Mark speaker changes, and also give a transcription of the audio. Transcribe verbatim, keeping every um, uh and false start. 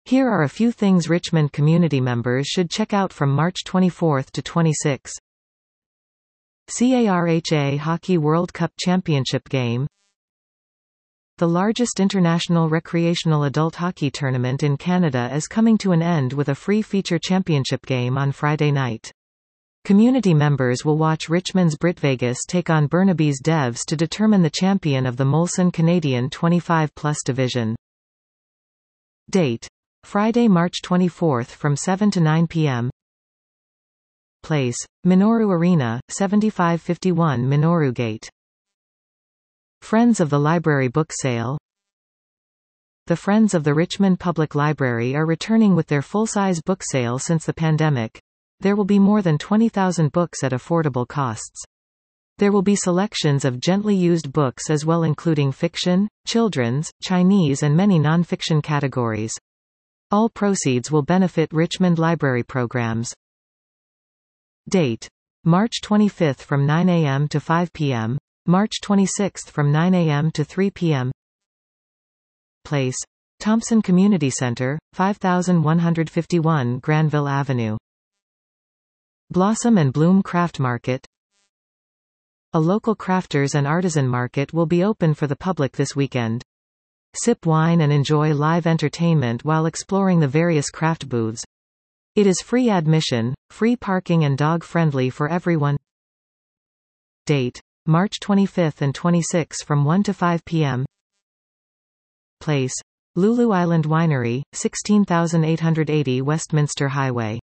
Speaker 1: Here are a few things Richmond community members should check out from March twenty-fourth to twenty-sixth. CARHA Hockey World Cup Championship Game. The largest international recreational adult hockey tournament in Canada is coming to an end with a free feature championship game on Friday night. Community members will watch Richmond's BritVegas take on Burnaby's Devs to determine the champion of the Molson Canadian twenty-five plus division. Date: Friday, March twenty-fourth from seven to nine p m Place: Minoru Arena, seventy-five fifty-one Minoru Gate. Friends of the Library Book Sale. The Friends of the Richmond Public Library are returning with their full-size book sale since the pandemic. There will be more than twenty thousand books at affordable costs. There will be selections of gently used books as well, including fiction, children's, Chinese and many non-fiction categories. All proceeds will benefit Richmond Library programs. Date: March twenty-fifth from nine a m to five p m March twenty-sixth from nine a m to three p m Place: Thompson Community Centre, five thousand one hundred fifty-one Granville Avenue. Blossom and Bloom Craft Market. A local crafters and artisan market will be open for the public this weekend. Sip wine and enjoy live entertainment while exploring the various craft booths. It is free admission, free parking and dog-friendly for everyone. Date: March twenty-fifth and twenty-sixth from one to five p m Place: Lulu Island Winery, sixteen thousand eight hundred eighty Westminster Highway.